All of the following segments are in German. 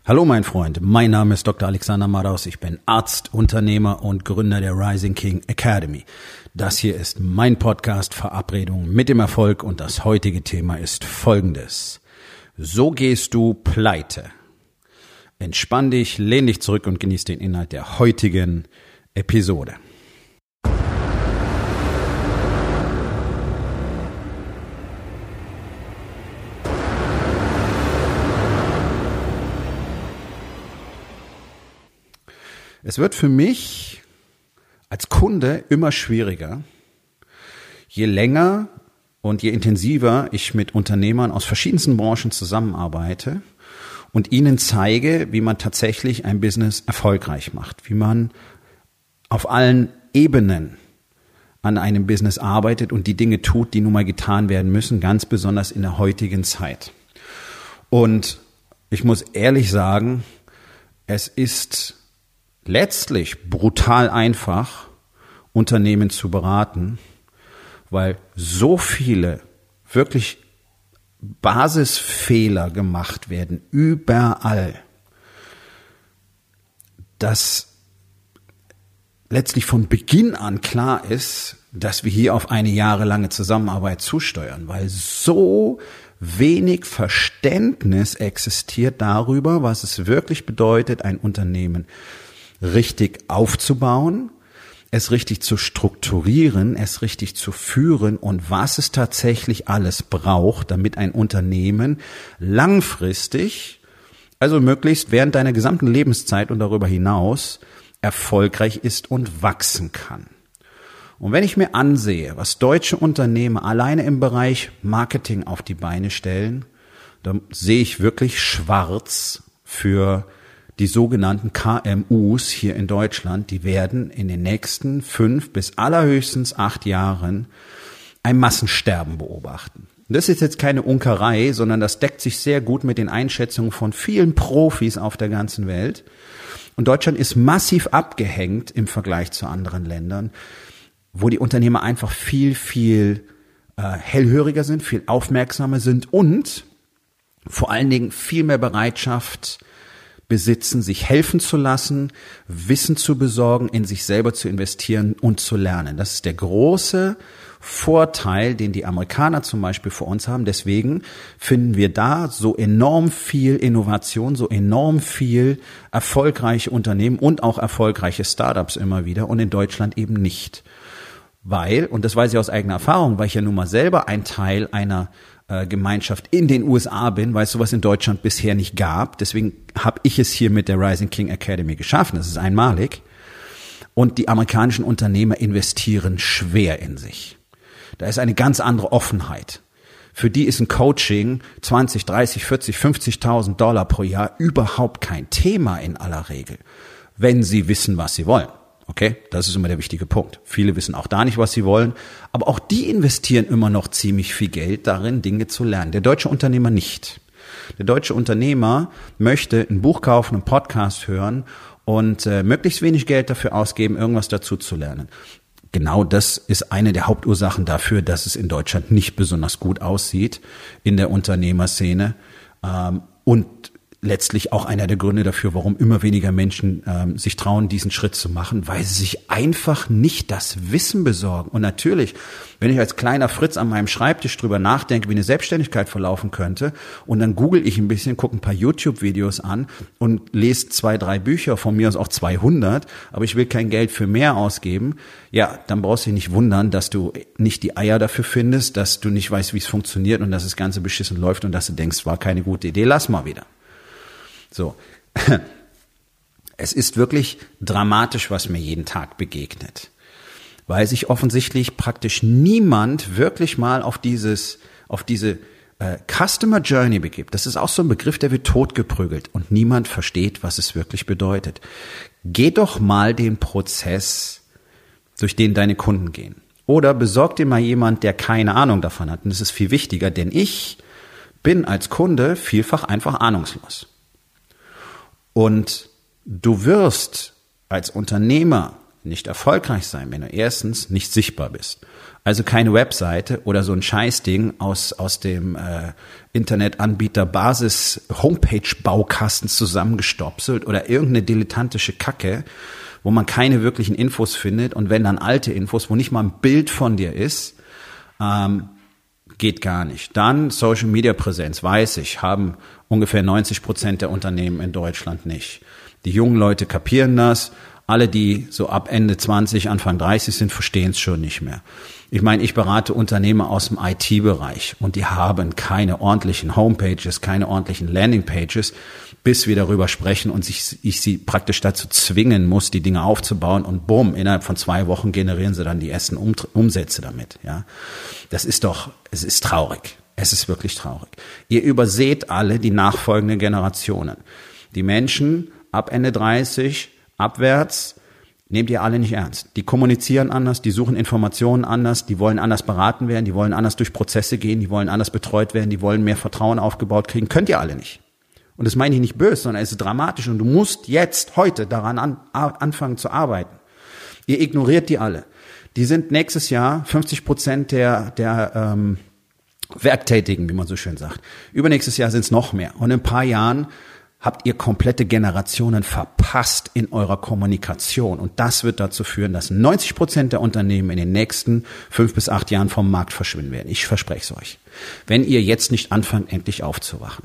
Hallo mein Freund, mein Name ist Dr. Alexander Madaus, ich bin Arzt, Unternehmer und Gründer der Rising King Academy. Das hier ist mein Podcast Verabredung mit dem Erfolg und das heutige Thema ist folgendes. So gehst du pleite. Entspann dich, lehn dich zurück und genieß den Inhalt der heutigen Episode. Es wird für mich als Kunde immer schwieriger, je länger und je intensiver ich mit Unternehmern aus verschiedensten Branchen zusammenarbeite und ihnen zeige, wie man tatsächlich ein Business erfolgreich macht, wie man auf allen Ebenen an einem Business arbeitet und die Dinge tut, die nun mal getan werden müssen, ganz besonders in der heutigen Zeit. Und ich muss ehrlich sagen, es ist letztlich brutal einfach, Unternehmen zu beraten, weil so viele wirklich Basisfehler gemacht werden, überall, dass letztlich von Beginn an klar ist, dass wir hier auf eine jahrelange Zusammenarbeit zusteuern, weil so wenig Verständnis existiert darüber, was es wirklich bedeutet, ein Unternehmen richtig aufzubauen, es richtig zu strukturieren, es richtig zu führen und was es tatsächlich alles braucht, damit ein Unternehmen langfristig, also möglichst während deiner gesamten Lebenszeit und darüber hinaus, erfolgreich ist und wachsen kann. Und wenn ich mir ansehe, was deutsche Unternehmen alleine im Bereich Marketing auf die Beine stellen, dann sehe ich wirklich schwarz für die sogenannten KMUs hier in Deutschland. Die werden in den nächsten 5 bis allerhöchstens 8 Jahren ein Massensterben beobachten. Und das ist jetzt keine Unkerei, sondern das deckt sich sehr gut mit den Einschätzungen von vielen Profis auf der ganzen Welt. Und Deutschland ist massiv abgehängt im Vergleich zu anderen Ländern, wo die Unternehmer einfach viel hellhöriger sind, viel aufmerksamer sind und vor allen Dingen viel mehr Bereitschaft besitzen, sich helfen zu lassen, Wissen zu besorgen, in sich selber zu investieren und zu lernen. Das ist der große Vorteil, den die Amerikaner zum Beispiel vor uns haben. Deswegen finden wir da so enorm viel Innovation, so enorm viel erfolgreiche Unternehmen und auch erfolgreiche Startups immer wieder und in Deutschland eben nicht. Weil, und das weiß ich aus eigener Erfahrung, weil ich ja nun mal selber ein Teil einer Gemeinschaft in den USA bin, weil es sowas in Deutschland bisher nicht gab. Deswegen habe ich es hier mit der Rising King Academy geschaffen. Das ist einmalig. Und die amerikanischen Unternehmer investieren schwer in sich. Da ist eine ganz andere Offenheit. Für die ist ein Coaching 20, 30, 40, 50.000 Dollar pro Jahr überhaupt kein Thema in aller Regel, wenn sie wissen, was sie wollen. Okay, das ist immer der wichtige Punkt. Viele wissen auch da nicht, was sie wollen, aber auch die investieren immer noch ziemlich viel Geld darin, Dinge zu lernen. Der deutsche Unternehmer nicht. Der deutsche Unternehmer möchte ein Buch kaufen, einen Podcast hören und möglichst wenig Geld dafür ausgeben, irgendwas dazu zu lernen. Genau das ist eine der Hauptursachen dafür, dass es in Deutschland nicht besonders gut aussieht in der Unternehmerszene und letztlich auch einer der Gründe dafür, warum immer weniger Menschen sich trauen, diesen Schritt zu machen, weil sie sich einfach nicht das Wissen besorgen. Und natürlich, wenn ich als kleiner Fritz an meinem Schreibtisch drüber nachdenke, wie eine Selbstständigkeit verlaufen könnte, und dann google ich ein bisschen, gucke ein paar YouTube-Videos an und lese 2, 3 Bücher, von mir aus auch 200, aber ich will kein Geld für mehr ausgeben, ja, dann brauchst du dich nicht wundern, dass du nicht die Eier dafür findest, dass du nicht weißt, wie es funktioniert und dass das Ganze beschissen läuft und dass du denkst, war keine gute Idee, lass mal wieder. So, es ist wirklich dramatisch, was mir jeden Tag begegnet, weil sich offensichtlich praktisch niemand wirklich mal auf diese Customer Journey begibt. Das ist auch so ein Begriff, der wird totgeprügelt und niemand versteht, was es wirklich bedeutet. Geh doch mal den Prozess, durch den deine Kunden gehen. Oder besorg dir mal jemand, der keine Ahnung davon hat. Und das ist viel wichtiger, denn ich bin als Kunde vielfach einfach ahnungslos. Und du wirst als Unternehmer nicht erfolgreich sein, wenn du erstens nicht sichtbar bist. Also keine Webseite oder so ein Scheißding aus dem Internetanbieter Basis Homepage Baukasten zusammengestopselt oder irgendeine dilettantische Kacke, wo man keine wirklichen Infos findet und wenn dann alte Infos, wo nicht mal ein Bild von dir ist, geht gar nicht. Dann Social Media Präsenz, weiß ich, haben ungefähr 90% der Unternehmen in Deutschland nicht. Die jungen Leute kapieren das. Alle, die so ab Ende 20, Anfang 30 sind, verstehen es schon nicht mehr. Ich meine, ich berate Unternehmer aus dem IT-Bereich und die haben keine ordentlichen Homepages, keine ordentlichen Landingpages, bis wir darüber sprechen und ich sie praktisch dazu zwingen muss, die Dinge aufzubauen und bumm, innerhalb von 2 Wochen generieren sie dann die ersten Umsätze damit. Ja, es ist traurig. Es ist wirklich traurig. Ihr überseht alle die nachfolgenden Generationen. Die Menschen ab Ende 30 abwärts nehmt ihr alle nicht ernst. Die kommunizieren anders, die suchen Informationen anders, die wollen anders beraten werden, die wollen anders durch Prozesse gehen, die wollen anders betreut werden, die wollen mehr Vertrauen aufgebaut kriegen. Könnt ihr alle nicht. Und das meine ich nicht böse, sondern es ist dramatisch und du musst jetzt, heute daran anfangen zu arbeiten. Ihr ignoriert die alle. Die sind nächstes Jahr 50% der Werktätigen, wie man so schön sagt. Übernächstes Jahr sind es noch mehr. Und in ein paar Jahren habt ihr komplette Generationen verpasst in eurer Kommunikation. Und das wird dazu führen, dass 90% der Unternehmen in den nächsten 5 bis 8 Jahren vom Markt verschwinden werden. Ich verspreche es euch. Wenn ihr jetzt nicht anfangt, endlich aufzuwachen.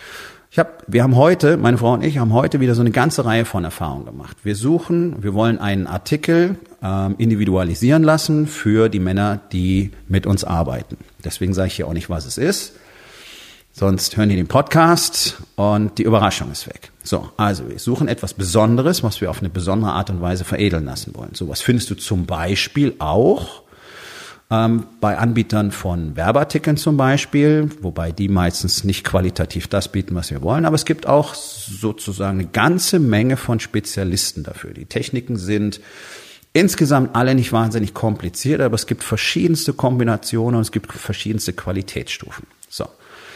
Meine Frau und ich haben heute wieder so eine ganze Reihe von Erfahrungen gemacht. Wir wollen einen Artikel individualisieren lassen für die Männer, die mit uns arbeiten. Deswegen sage ich hier auch nicht, was es ist. Sonst hören die den Podcast und die Überraschung ist weg. So, also wir suchen etwas Besonderes, was wir auf eine besondere Art und Weise veredeln lassen wollen. So was findest du zum Beispiel auch bei Anbietern von Werbeartikeln zum Beispiel, wobei die meistens nicht qualitativ das bieten, was wir wollen. Aber es gibt auch sozusagen eine ganze Menge von Spezialisten dafür. Die Techniken sind insgesamt alle nicht wahnsinnig kompliziert, aber es gibt verschiedenste Kombinationen und es gibt verschiedenste Qualitätsstufen. So.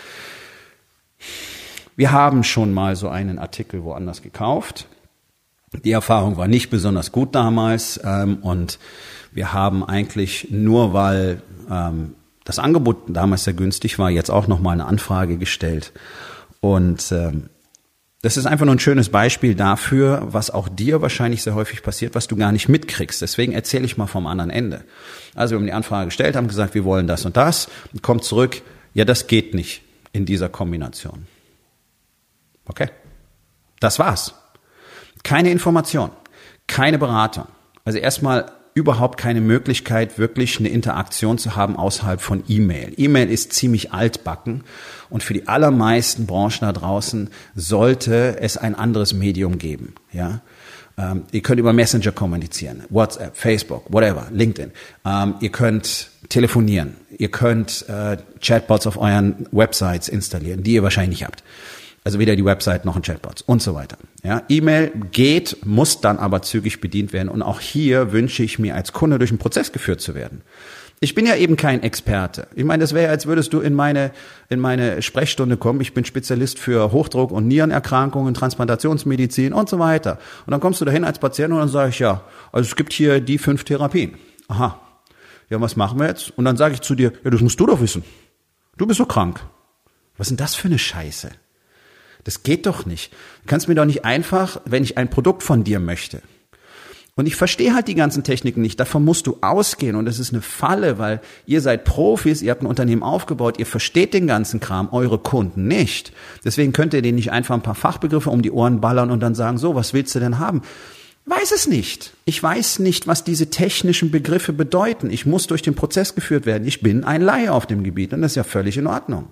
Wir haben schon mal so einen Artikel woanders gekauft. Die Erfahrung war nicht besonders gut damals und wir haben eigentlich nur, weil das Angebot damals sehr günstig war, jetzt auch nochmal eine Anfrage gestellt. Und das ist einfach nur ein schönes Beispiel dafür, was auch dir wahrscheinlich sehr häufig passiert, was du gar nicht mitkriegst. Deswegen erzähle ich mal vom anderen Ende. Also wir haben die Anfrage gestellt, haben gesagt, wir wollen das und das. Und kommt zurück, ja, das geht nicht in dieser Kombination. Okay, das war's. Keine Information, keine Beratung. Also erstmal überhaupt keine Möglichkeit, wirklich eine Interaktion zu haben außerhalb von E-Mail. E-Mail ist ziemlich altbacken und für die allermeisten Branchen da draußen sollte es ein anderes Medium geben. Ja, ihr könnt über Messenger kommunizieren, WhatsApp, Facebook, whatever, LinkedIn. Ihr könnt telefonieren, ihr könnt Chatbots auf euren Websites installieren, die ihr wahrscheinlich nicht habt. Also weder die Website noch ein Chatbot und so weiter. Ja, E-Mail geht, muss dann aber zügig bedient werden. Und auch hier wünsche ich mir als Kunde durch einen Prozess geführt zu werden. Ich bin ja eben kein Experte. Ich meine, das wäre, als würdest du in meine Sprechstunde kommen. Ich bin Spezialist für Hochdruck- und Nierenerkrankungen, Transplantationsmedizin und so weiter. Und dann kommst du dahin als Patient und dann sage ich, ja, also es gibt hier die 5 Therapien. Aha. Ja, was machen wir jetzt? Und dann sage ich zu dir, ja, das musst du doch wissen. Du bist so krank. Was ist denn das für eine Scheiße? Das geht doch nicht. Du kannst mir doch nicht einfach, wenn ich ein Produkt von dir möchte. Und ich verstehe halt die ganzen Techniken nicht. Davon musst du ausgehen. Und das ist eine Falle, weil ihr seid Profis, ihr habt ein Unternehmen aufgebaut, ihr versteht den ganzen Kram, eure Kunden nicht. Deswegen könnt ihr denen nicht einfach ein paar Fachbegriffe um die Ohren ballern und dann sagen, so, was willst du denn haben? Weiß es nicht. Ich weiß nicht, was diese technischen Begriffe bedeuten. Ich muss durch den Prozess geführt werden. Ich bin ein Laie auf dem Gebiet und das ist ja völlig in Ordnung.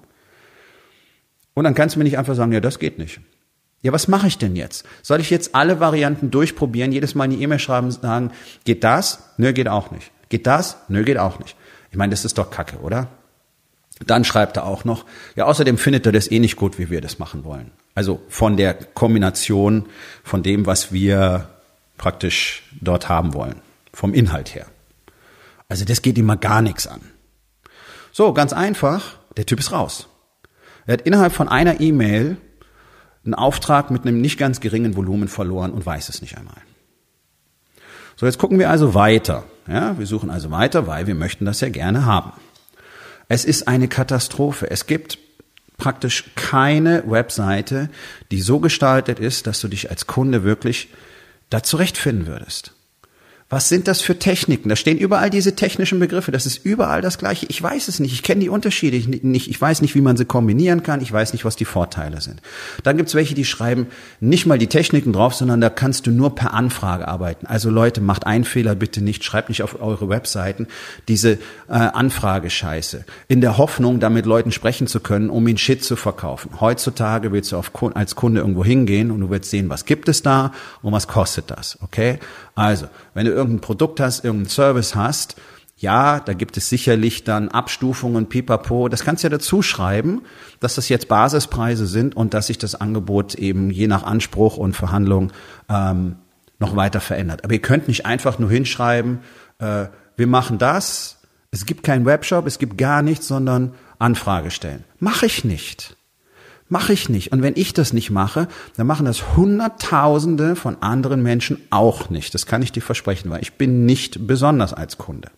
Und dann kannst du mir nicht einfach sagen, ja, das geht nicht. Ja, was mache ich denn jetzt? Soll ich jetzt alle Varianten durchprobieren, jedes Mal eine E-Mail schreiben und sagen, geht das? Nö, geht auch nicht. Geht das? Nö, geht auch nicht. Ich meine, das ist doch Kacke, oder? Dann schreibt er auch noch, ja, außerdem findet er das eh nicht gut, wie wir das machen wollen. Also von der Kombination von dem, was wir praktisch dort haben wollen. Vom Inhalt her. Also das geht ihm mal gar nichts an. So, ganz einfach, der Typ ist raus. Er hat innerhalb von einer E-Mail einen Auftrag mit einem nicht ganz geringen Volumen verloren und weiß es nicht einmal. So, jetzt gucken wir also weiter. Ja, wir suchen also weiter, weil wir möchten das ja gerne haben. Es ist eine Katastrophe. Es gibt praktisch keine Webseite, die so gestaltet ist, dass du dich als Kunde wirklich da zurechtfinden würdest. Was sind das für Techniken? Da stehen überall diese technischen Begriffe. Das ist überall das Gleiche. Ich weiß es nicht. Ich kenne die Unterschiede nicht. Ich weiß nicht, wie man sie kombinieren kann. Ich weiß nicht, was die Vorteile sind. Dann gibt's welche, die schreiben nicht mal die Techniken drauf, sondern da kannst du nur per Anfrage arbeiten. Also Leute, macht einen Fehler bitte nicht. Schreibt nicht auf eure Webseiten diese Anfragescheiße. In der Hoffnung, damit Leuten sprechen zu können, um ihnen Shit zu verkaufen. Heutzutage willst du als Kunde irgendwo hingehen und du willst sehen, was gibt es da und was kostet das. Okay? Also, wenn du irgendein Produkt hast, irgendeinen Service hast, ja, da gibt es sicherlich dann Abstufungen, pipapo. Das kannst du ja dazu schreiben, dass das jetzt Basispreise sind und dass sich das Angebot eben je nach Anspruch und Verhandlung noch weiter verändert. Aber ihr könnt nicht einfach nur hinschreiben, wir machen das, es gibt keinen Webshop, es gibt gar nichts, sondern Anfrage stellen. Mache ich nicht. Mache ich nicht. Und wenn ich das nicht mache, dann machen das Hunderttausende von anderen Menschen auch nicht. Das kann ich dir versprechen, weil ich bin nicht besonders als Kunde.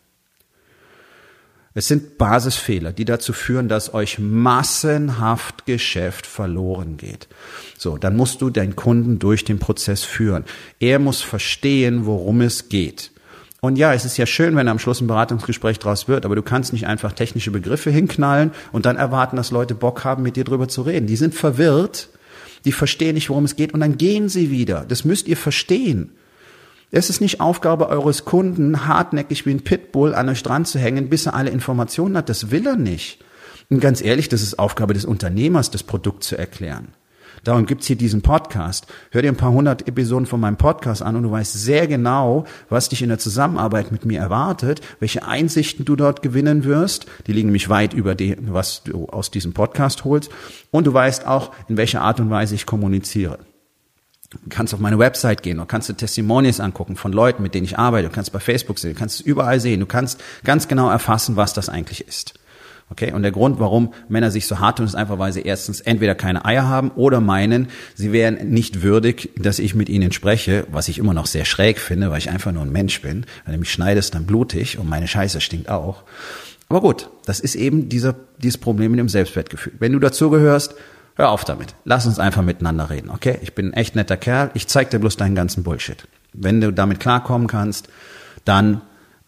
Es sind Basisfehler, die dazu führen, dass euch massenhaft Geschäft verloren geht. So, dann musst du deinen Kunden durch den Prozess führen. Er muss verstehen, worum es geht. Und ja, es ist ja schön, wenn am Schluss ein Beratungsgespräch draus wird, aber du kannst nicht einfach technische Begriffe hinknallen und dann erwarten, dass Leute Bock haben, mit dir drüber zu reden. Die sind verwirrt, die verstehen nicht, worum es geht und dann gehen sie wieder. Das müsst ihr verstehen. Es ist nicht Aufgabe eures Kunden, hartnäckig wie ein Pitbull an euch dran zu hängen, bis er alle Informationen hat. Das will er nicht. Und ganz ehrlich, das ist Aufgabe des Unternehmers, das Produkt zu erklären. Darum gibt's hier diesen Podcast. Hör dir ein paar 100 Episoden von meinem Podcast an und du weißt sehr genau, was dich in der Zusammenarbeit mit mir erwartet, welche Einsichten du dort gewinnen wirst. Die liegen nämlich weit über dem, was du aus diesem Podcast holst. Und du weißt auch, in welcher Art und Weise ich kommuniziere. Du kannst auf meine Website gehen, du kannst dir Testimonials angucken von Leuten, mit denen ich arbeite. Du kannst bei Facebook sehen, du kannst es überall sehen. Du kannst ganz genau erfassen, was das eigentlich ist. Okay, und der Grund, warum Männer sich so hart tun, ist einfach, weil sie erstens entweder keine Eier haben oder meinen, sie wären nicht würdig, dass ich mit ihnen spreche, was ich immer noch sehr schräg finde, weil ich einfach nur ein Mensch bin. Wenn du mich schneidest, dann blutig und meine Scheiße stinkt auch. Aber gut, das ist eben dieses Problem mit dem Selbstwertgefühl. Wenn du dazugehörst, hör auf damit. Lass uns einfach miteinander reden, okay? Ich bin ein echt netter Kerl, ich zeig dir bloß deinen ganzen Bullshit. Wenn du damit klarkommen kannst, dann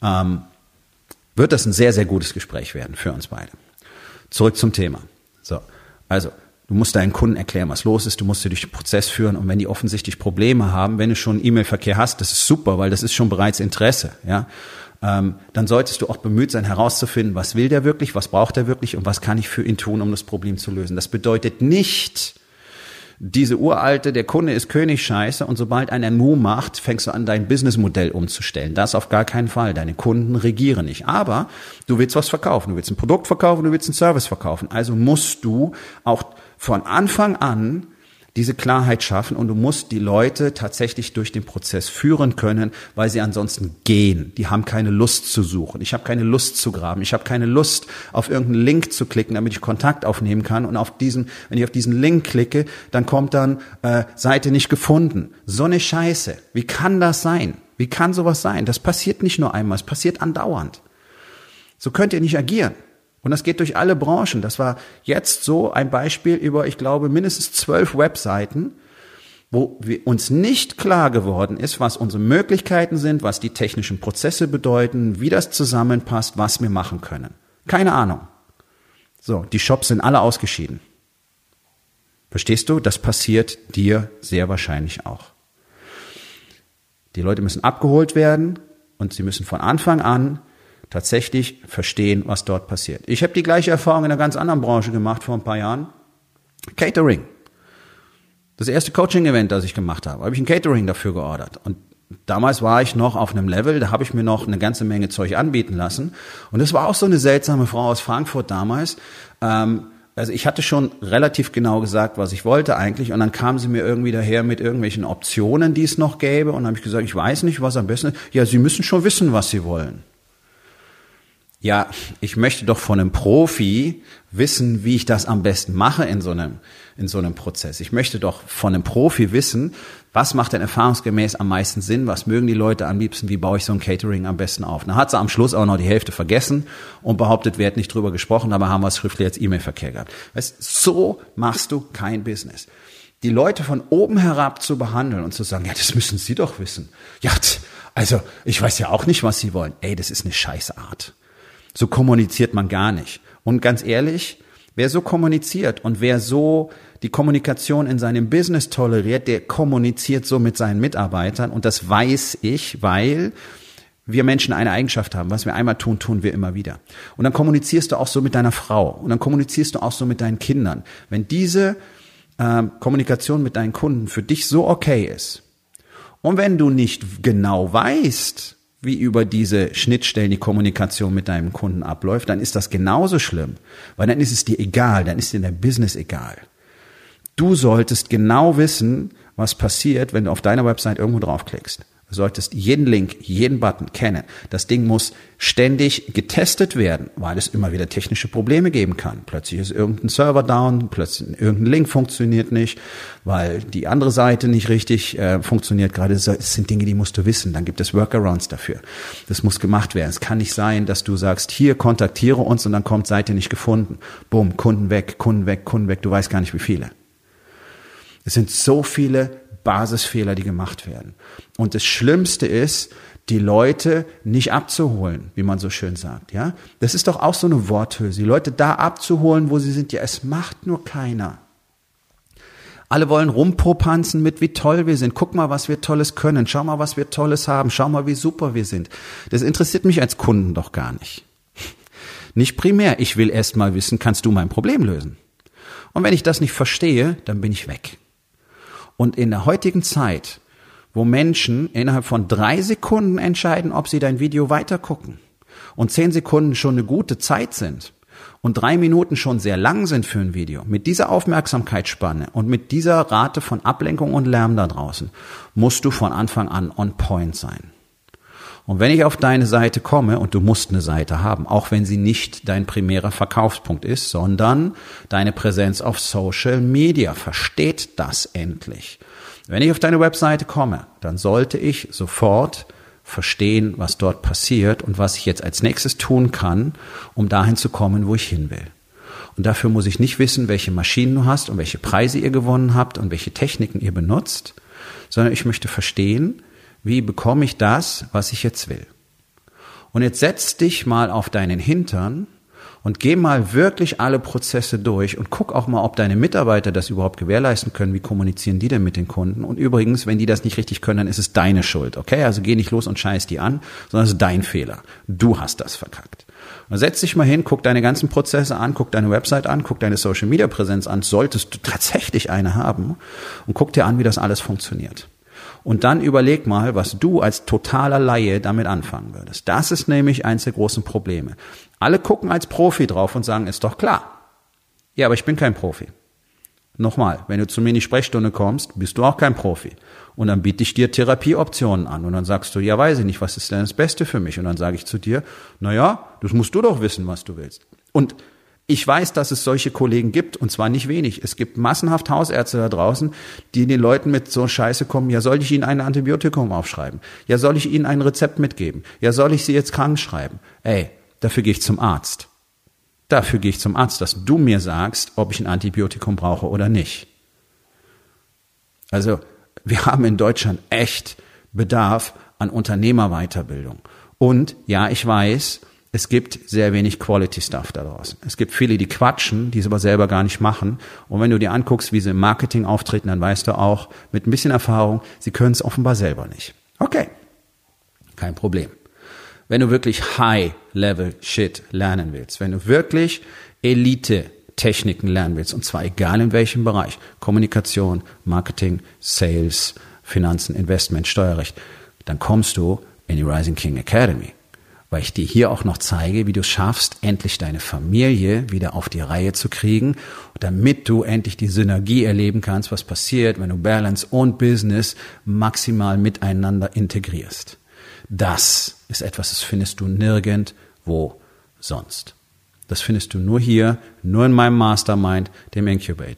wird das ein sehr, sehr gutes Gespräch werden für uns beide. Zurück zum Thema. So, also, du musst deinen Kunden erklären, was los ist, du musst sie durch den Prozess führen und wenn die offensichtlich Probleme haben, wenn du schon E-Mail-Verkehr hast, das ist super, weil das ist schon bereits Interesse, ja, dann solltest du auch bemüht sein, herauszufinden, was will der wirklich, was braucht er wirklich und was kann ich für ihn tun, um das Problem zu lösen. Das bedeutet nicht, diese uralte, der Kunde ist König Scheiße und sobald einer nur macht, fängst du an, dein Businessmodell umzustellen. Das auf gar keinen Fall. Deine Kunden regieren nicht. Aber du willst was verkaufen. Du willst ein Produkt verkaufen, du willst einen Service verkaufen. Also musst du auch von Anfang an diese Klarheit schaffen und du musst die Leute tatsächlich durch den Prozess führen können, weil sie ansonsten gehen. Die haben keine Lust zu suchen. Ich habe keine Lust zu graben. Ich habe keine Lust, auf irgendeinen Link zu klicken, damit ich Kontakt aufnehmen kann. Und wenn ich auf diesen Link klicke, dann kommt dann Seite nicht gefunden. So eine Scheiße. Wie kann das sein? Wie kann sowas sein? Das passiert nicht nur einmal, es passiert andauernd. So könnt ihr nicht agieren. Und das geht durch alle Branchen. Das war jetzt so ein Beispiel über, ich glaube, mindestens 12 Webseiten, wo uns nicht klar geworden ist, was unsere Möglichkeiten sind, was die technischen Prozesse bedeuten, wie das zusammenpasst, was wir machen können. Keine Ahnung. So, die Shops sind alle ausgeschieden. Verstehst du? Das passiert dir sehr wahrscheinlich auch. Die Leute müssen abgeholt werden und sie müssen von Anfang an tatsächlich verstehen, was dort passiert. Ich habe die gleiche Erfahrung in einer ganz anderen Branche gemacht vor ein paar Jahren. Catering. Das erste Coaching-Event, das ich gemacht habe ich ein Catering dafür geordert. Und damals war ich noch auf einem Level, da habe ich mir noch eine ganze Menge Zeug anbieten lassen. Und das war auch so eine seltsame Frau aus Frankfurt damals. Also ich hatte schon relativ genau gesagt, was ich wollte eigentlich. Und dann kam sie mir irgendwie daher mit irgendwelchen Optionen, die es noch gäbe. Und dann habe ich gesagt, ich weiß nicht, was am besten ist. Ja, Sie müssen schon wissen, was Sie wollen. Ja, ich möchte doch von einem Profi wissen, wie ich das am besten mache in so einem Prozess. Ich möchte doch von einem Profi wissen, Was macht denn erfahrungsgemäß am meisten Sinn? Was mögen die Leute am liebsten? Wie baue ich so ein Catering am besten auf? Dann hat sie am Schluss auch noch die Hälfte vergessen und behauptet, wir hätten nicht drüber gesprochen, aber haben wir es schriftlich als E-Mail-Verkehr gehabt. Weißt, so machst du kein Business. Die Leute von oben herab zu behandeln und zu sagen, ja, das müssen Sie doch wissen. Ja, also ich weiß ja auch nicht, was Sie wollen. Ey, das ist eine Scheißart. So kommuniziert man gar nicht. Und ganz ehrlich, wer so kommuniziert und wer so die Kommunikation in seinem Business toleriert, der kommuniziert so mit seinen Mitarbeitern. Und das weiß ich, weil wir Menschen eine Eigenschaft haben. Was wir einmal tun, tun wir immer wieder. Und dann kommunizierst du auch so mit deiner Frau. Und dann kommunizierst du auch so mit deinen Kindern. Wenn diese Kommunikation mit deinen Kunden für dich so okay ist und wenn du nicht genau weißt, wie über diese Schnittstellen die Kommunikation mit deinem Kunden abläuft, dann ist das genauso schlimm, weil dann ist es dir egal, dann ist dir dein Business egal. Du solltest genau wissen, was passiert, wenn du auf deiner Website irgendwo draufklickst. Du solltest jeden Link, jeden Button kennen. Das Ding muss ständig getestet werden, weil es immer wieder technische Probleme geben kann. Plötzlich ist irgendein Server down, plötzlich irgendein Link funktioniert nicht, weil die andere Seite nicht richtig funktioniert. Gerade das sind Dinge, die musst du wissen. Dann gibt es Workarounds dafür. Das muss gemacht werden. Es kann nicht sein, dass du sagst, hier kontaktiere uns und dann kommt Seite nicht gefunden. Bumm, Kunden weg, Kunden weg, Kunden weg. Du weißt gar nicht, wie viele. Es sind so viele Basisfehler, die gemacht werden. Und das Schlimmste ist, die Leute nicht abzuholen, wie man so schön sagt, ja? Das ist doch auch so eine Worthülse. Die Leute da abzuholen, wo sie sind. Ja, es macht nur keiner. Alle wollen rumpopanzen mit, wie toll wir sind. Guck mal, was wir Tolles können. Schau mal, was wir Tolles haben. Schau mal, wie super wir sind. Das interessiert mich als Kunden doch gar nicht. Nicht primär. Ich will erst mal wissen, kannst du mein Problem lösen? Und wenn ich das nicht verstehe, dann bin ich weg. Und in der heutigen Zeit, wo Menschen innerhalb von 3 Sekunden entscheiden, ob sie dein Video weitergucken und 10 Sekunden schon eine gute Zeit sind und 3 Minuten schon sehr lang sind für ein Video, mit dieser Aufmerksamkeitsspanne und mit dieser Rate von Ablenkung und Lärm da draußen, musst du von Anfang an on point sein. Und wenn ich auf deine Seite komme, und du musst eine Seite haben, auch wenn sie nicht dein primärer Verkaufspunkt ist, sondern deine Präsenz auf Social Media, versteht das endlich. Wenn ich auf deine Webseite komme, dann sollte ich sofort verstehen, was dort passiert und was ich jetzt als nächstes tun kann, um dahin zu kommen, wo ich hin will. Und dafür muss ich nicht wissen, welche Maschinen du hast und welche Preise ihr gewonnen habt und welche Techniken ihr benutzt, sondern ich möchte verstehen, wie bekomme ich das, was ich jetzt will? Und jetzt setz dich mal auf deinen Hintern und geh mal wirklich alle Prozesse durch und guck auch mal, ob deine Mitarbeiter das überhaupt gewährleisten können. Wie kommunizieren die denn mit den Kunden? Und übrigens, wenn die das nicht richtig können, dann ist es deine Schuld, okay? Also geh nicht los und scheiß die an, sondern es ist dein Fehler. Du hast das verkackt. Und setz dich mal hin, guck deine ganzen Prozesse an, guck deine Website an, guck deine Social-Media-Präsenz an, solltest du tatsächlich eine haben, und guck dir an, wie das alles funktioniert. Und dann überleg mal, was du als totaler Laie damit anfangen würdest. Das ist nämlich eins der großen Probleme. Alle gucken als Profi drauf und sagen, ist doch klar. Ja, aber ich bin kein Profi. Nochmal, wenn du zu mir in die Sprechstunde kommst, bist du auch kein Profi. Und dann biete ich dir Therapieoptionen an. Und dann sagst du, ja, weiß ich nicht, was ist denn das Beste für mich? Und dann sage ich zu dir, naja, das musst du doch wissen, was du willst. Und ich weiß, dass es solche Kollegen gibt, und zwar nicht wenig. Es gibt massenhaft Hausärzte da draußen, die den Leuten mit so Scheiße kommen, ja, soll ich ihnen ein Antibiotikum aufschreiben? Ja, soll ich ihnen ein Rezept mitgeben? Ja, soll ich sie jetzt krank schreiben? Ey, dafür gehe ich zum Arzt. Dafür gehe ich zum Arzt, dass du mir sagst, ob ich ein Antibiotikum brauche oder nicht. Also, wir haben in Deutschland echt Bedarf an Unternehmerweiterbildung. Und ja, ich weiß, es gibt sehr wenig Quality Stuff da draußen. Es gibt viele, die quatschen, die es aber selber gar nicht machen. Und wenn du dir anguckst, wie sie im Marketing auftreten, dann weißt du auch, mit ein bisschen Erfahrung, sie können es offenbar selber nicht. Okay, kein Problem. Wenn du wirklich High-Level-Shit lernen willst, wenn du wirklich Elite-Techniken lernen willst, und zwar egal in welchem Bereich, Kommunikation, Marketing, Sales, Finanzen, Investment, Steuerrecht, dann kommst du in die Rising King Academy. Weil ich dir hier auch noch zeige, wie du es schaffst, endlich deine Familie wieder auf die Reihe zu kriegen, damit du endlich die Synergie erleben kannst, was passiert, wenn du Balance und Business maximal miteinander integrierst. Das ist etwas, das findest du nirgendwo sonst. Das findest du nur hier, nur in meinem Mastermind, dem Incubator.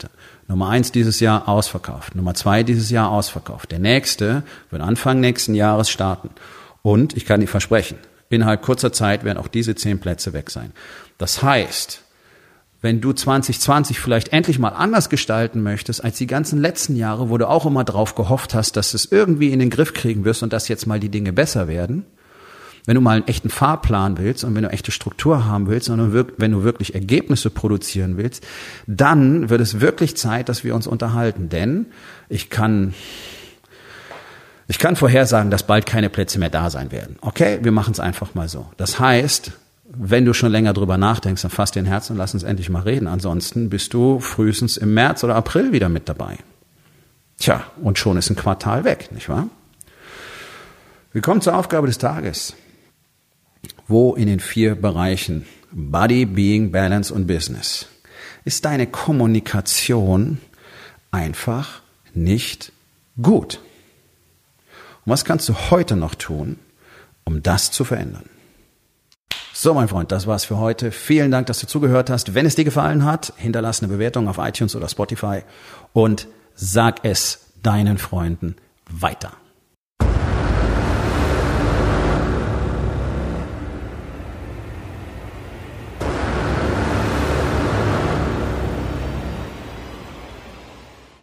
Nummer 1 dieses Jahr ausverkauft. Nummer 2 dieses Jahr ausverkauft. Der nächste wird Anfang nächsten Jahres starten. Und ich kann dir versprechen, innerhalb kurzer Zeit werden auch diese 10 Plätze weg sein. Das heißt, wenn du 2020 vielleicht endlich mal anders gestalten möchtest als die ganzen letzten Jahre, wo du auch immer drauf gehofft hast, dass du es irgendwie in den Griff kriegen wirst und dass jetzt mal die Dinge besser werden, wenn du mal einen echten Fahrplan willst und wenn du echte Struktur haben willst und wenn du wirklich Ergebnisse produzieren willst, dann wird es wirklich Zeit, dass wir uns unterhalten. Denn ich kann vorhersagen, dass bald keine Plätze mehr da sein werden. Okay, wir machen es einfach mal so. Das heißt, wenn du schon länger drüber nachdenkst, dann fass dir ein Herz und lass uns endlich mal reden. Ansonsten bist du frühestens im März oder April wieder mit dabei. Tja, und schon ist ein Quartal weg, nicht wahr? Wir kommen zur Aufgabe des Tages. Wo in den 4 Bereichen Body, Being, Balance und Business ist deine Kommunikation einfach nicht gut? Und was kannst du heute noch tun, um das zu verändern? So, mein Freund, das war's für heute. Vielen Dank, dass du zugehört hast. Wenn es dir gefallen hat, hinterlass eine Bewertung auf iTunes oder Spotify und sag es deinen Freunden weiter.